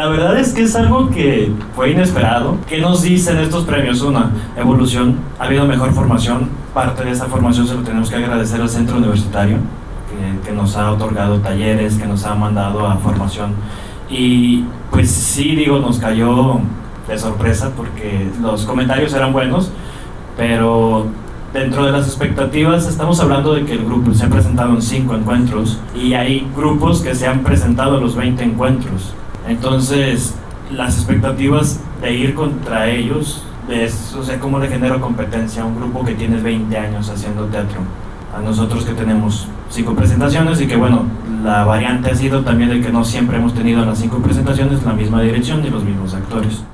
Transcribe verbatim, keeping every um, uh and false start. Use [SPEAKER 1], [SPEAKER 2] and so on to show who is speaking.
[SPEAKER 1] La verdad es que es algo que fue inesperado. ¿Qué nos dicen estos premios? Una, evolución, ha habido mejor formación. Parte de esa formación se lo tenemos que agradecer al centro universitario, que, que nos ha otorgado talleres, que nos ha mandado a formación. Y pues sí, digo, nos cayó de sorpresa porque los comentarios eran buenos, pero dentro de las expectativas estamos hablando de que el grupo se ha presentado en cinco encuentros y hay grupos que se han presentado en los veinte encuentros. Entonces, las expectativas de ir contra ellos, es, o sea, ¿cómo le genero competencia a un grupo que tiene veinte años haciendo teatro? A nosotros que tenemos cinco presentaciones y que, bueno, la variante ha sido también de que no siempre hemos tenido en las cinco presentaciones la misma dirección ni los mismos actores.